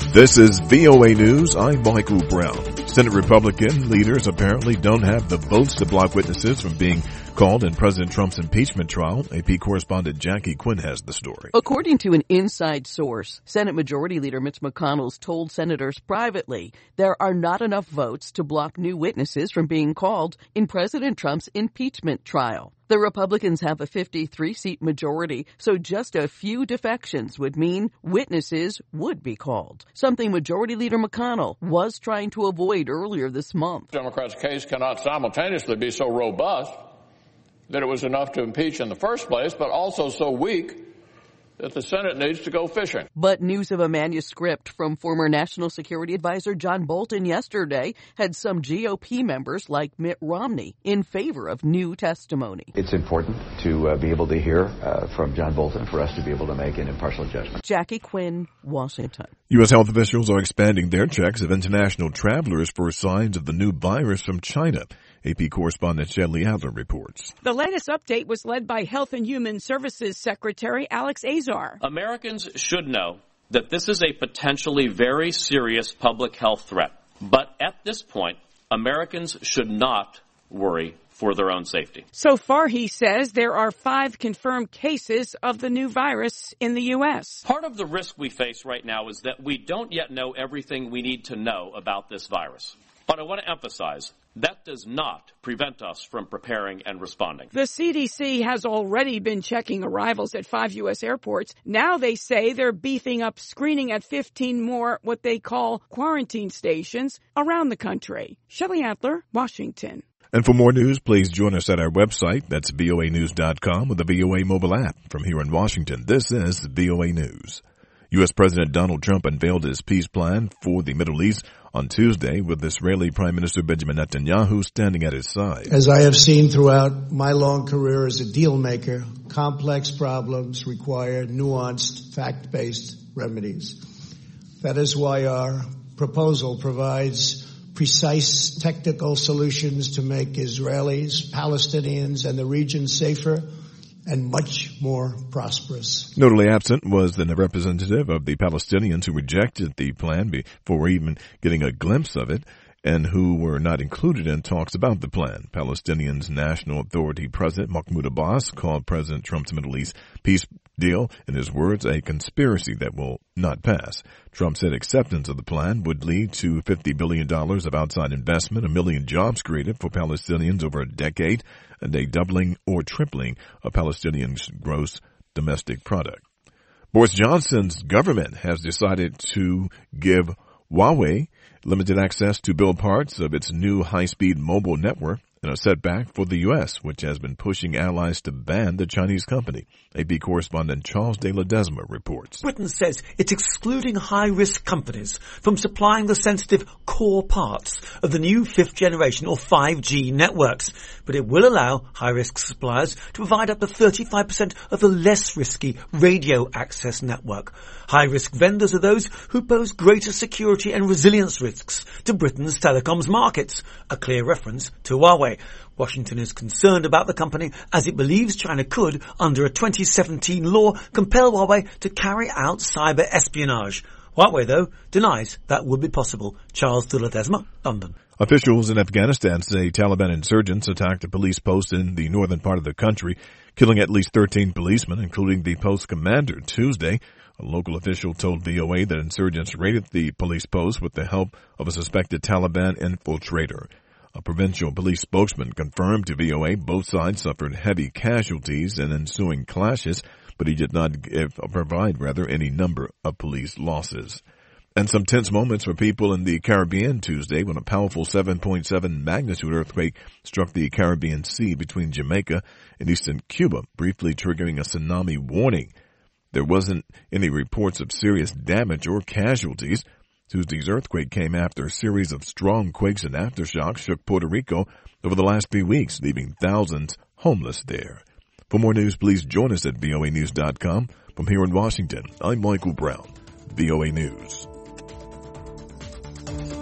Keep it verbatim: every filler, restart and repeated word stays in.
This is V O A News. I'm Michael Brown. Senate Republican leaders apparently don't have the votes to block witnesses from being called in President Trump's impeachment trial. A P correspondent Jackie Quinn has the story. According to an inside source, Senate Majority Leader Mitch McConnell told senators privately there are not enough votes to block new witnesses from being called in President Trump's impeachment trial. The Republicans have a fifty-three seat majority, so just a few defections would mean witnesses would be called, something Majority Leader McConnell was trying to avoid earlier this month. Democrats' case cannot simultaneously be so robust that it was enough to impeach in the first place, but also so weak that the Senate needs to go fishing. But news of a manuscript from former National Security Advisor John Bolton yesterday had some G O P members like Mitt Romney in favor of new testimony. It's important to uh, be able to hear uh, from John Bolton for us to be able to make an impartial judgment. Jackie Quinn, Washington. U S health officials are expanding their checks of international travelers for signs of the new virus from China. A P correspondent Shelley Adler reports. The latest update was led by Health and Human Services Secretary Alex Azar. Americans should know that this is a potentially very serious public health threat. But at this point, Americans should not worry for their own safety. So far, he says, there are five confirmed cases of the new virus in the U S. Part of the risk we face right now is that we don't yet know everything we need to know about this virus. But I want to emphasize, that does not prevent us from preparing and responding. The C D C has already been checking arrivals at five U S airports. Now they say they're beefing up screening at fifteen more what they call quarantine stations around the country. Shelley Adler, Washington. And for more news, please join us at our website. That's V O A news dot com with the V O A mobile app. From here in Washington, this is V O A News. U S President Donald Trump unveiled his peace plan for the Middle East on Tuesday, with Israeli Prime Minister Benjamin Netanyahu standing at his side. As I have seen throughout my long career as a deal maker, complex problems require nuanced, fact-based remedies. That is why our proposal provides precise technical solutions to make Israelis, Palestinians, and the region safer and much more prosperous. Notably absent was the representative of the Palestinians who rejected the plan before even getting a glimpse of it, and who were not included in talks about the plan. Palestinians' National Authority President Mahmoud Abbas called President Trump's Middle East peace deal, in his words, a conspiracy that will not pass. Trump said acceptance of the plan would lead to fifty billion dollars of outside investment, a million jobs created for Palestinians over a decade, and a doubling or tripling of Palestinians' gross domestic product. Boris Johnson's government has decided to give Huawei limited access to build parts of its new high-speed mobile network, in a setback for the U S, which has been pushing allies to ban the Chinese company. A P correspondent Charles de Ledesma reports. Britain says it's excluding high-risk companies from supplying the sensitive core parts of the new fifth generation or five G networks, but it will allow high-risk suppliers to provide up to thirty-five percent of the less risky radio access network. High-risk vendors are those who pose greater security and resilience risks to Britain's telecoms markets, a clear reference to Huawei. Washington is concerned about the company as it believes China could, under a twenty seventeen law, compel Huawei to carry out cyber espionage. Huawei, though, denies that would be possible. Charles de Ledesma, London. Officials in Afghanistan say Taliban insurgents attacked a police post in the northern part of the country, killing at least thirteen policemen, including the post commander, Tuesday. A local official told V O A that insurgents raided the police post with the help of a suspected Taliban infiltrator. A provincial police spokesman confirmed to V O A both sides suffered heavy casualties in ensuing clashes, but he did not give, provide rather any number of police losses. And some tense moments for people in the Caribbean Tuesday when a powerful seven point seven magnitude earthquake struck the Caribbean Sea between Jamaica and eastern Cuba, briefly triggering a tsunami warning. There wasn't any reports of serious damage or casualties. Tuesday's earthquake came after a series of strong quakes and aftershocks shook Puerto Rico over the last few weeks, leaving thousands homeless there. For more news, please join us at V O A news dot com. From here in Washington, I'm Michael Brown, V O A News.